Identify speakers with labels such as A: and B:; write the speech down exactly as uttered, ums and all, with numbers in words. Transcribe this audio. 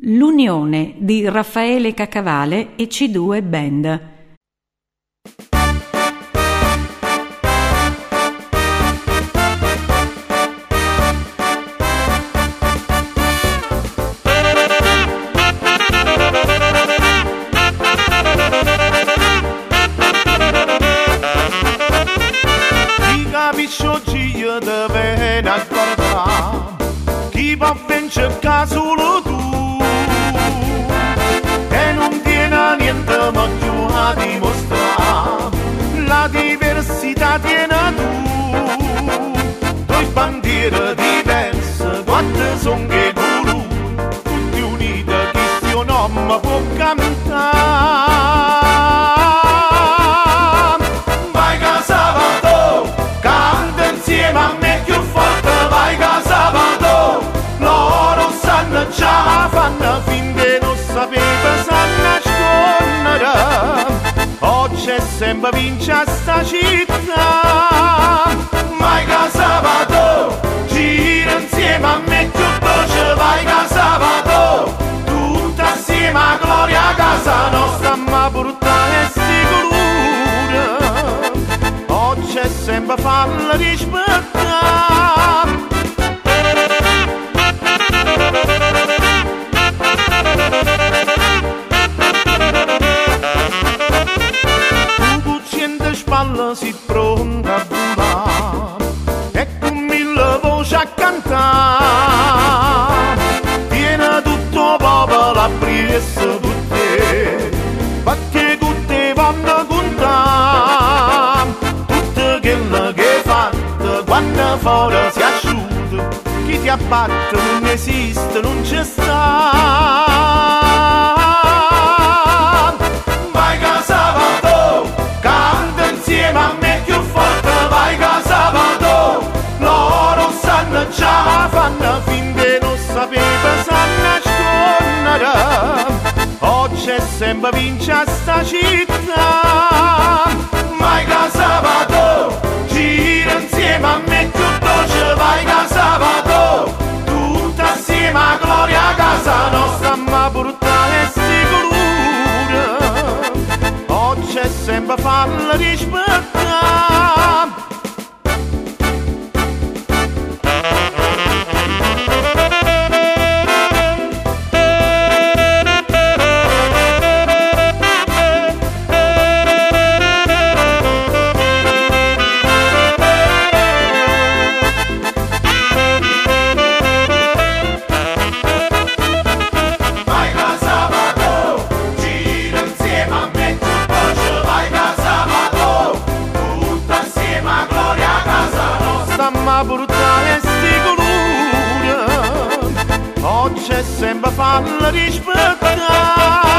A: L'unione di Raffaele Caccavale e C due Band.
B: Io te viene a guardare, chi può vincere solo tu, e non tiene niente ma più a dimostrare, la diversità tiene tu, due bandiere diverse, quattro sono che guru, tutti uniti chi sia un uomo può cantare. Vai Casabato, canta insieme a me più forte, vai Casabato, loro sanno già, fanno finché non sapete, sanno nascondere, oggi è sempre vince a sta città. Vai Casabato, gira insieme a me più veloce, vai Casabato, tutta assieme a gloria a casa nostra, ma portare sicuro c'è sempre farla rispettare. Tu cucciente spalle si pronta a volare e con mille voci a cantare, tiene tutto popolo a presa con te, perché con te vanno contare quello che hai fatto quando fuori si asciuga, chi ti abbatte non esiste, non c'è sta. Vai Casabato, canta insieme a me più forte, vai Casabato, loro sanno già, fanno finché non sapete, sanno nascondere, oggi è sempre vince a sta città. Vai Casabato, gira insieme a me più veloce, vai Casabato, tutta assieme a gloria a casa nostra, ma portare sicuro, oggi è sempre farla rispettare. Ma portare sicuro, oggi è sempre farla rispettare.